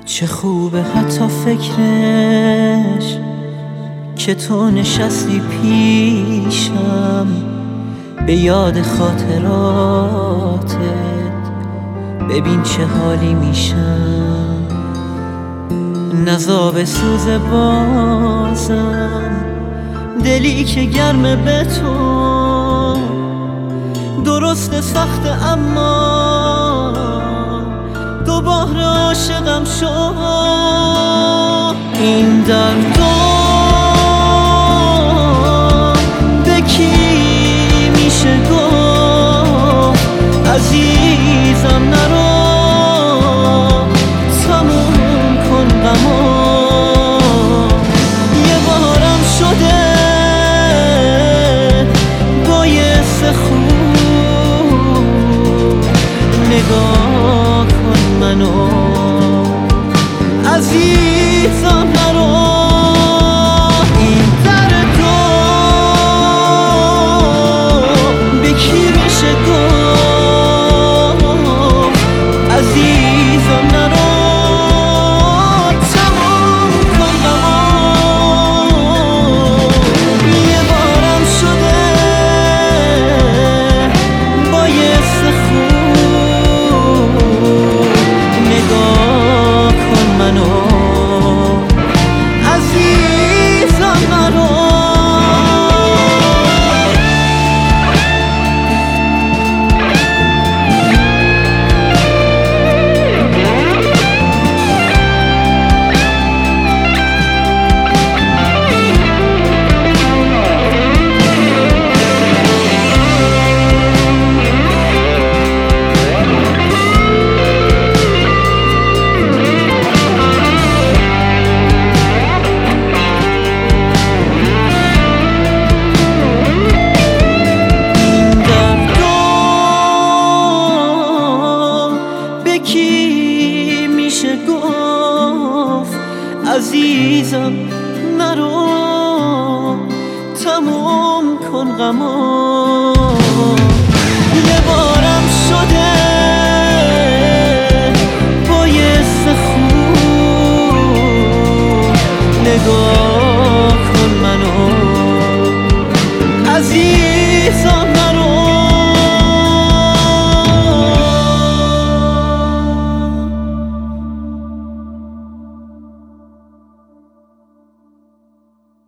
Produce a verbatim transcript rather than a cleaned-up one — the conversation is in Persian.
چه خوبه حتی فکرش که تو نشستی پیشم، به یاد خاطراتت ببین چه حالی میشم. نزاب سوز بازم، دلی که گرمه به تو، درست سخته اما دوباره عاشقم شو. این دردو به کی میشه گفت؟ عزیزم نرو، تموم کن غمو. یه بارم شده باعث خوب نگاه کن منو، عزیزم نرو. این دردو به کی میشه گفت؟ عزیزم نرو، تمام کن غمو. یه بارم شده باعث خوب نگاه کن منو، عزیزم نرو. کی میشه گفت؟ عزیزم نرو، تموم کن غمو. یه بارم شده باعث خوب نگاه کن منو، عزیزم نرو.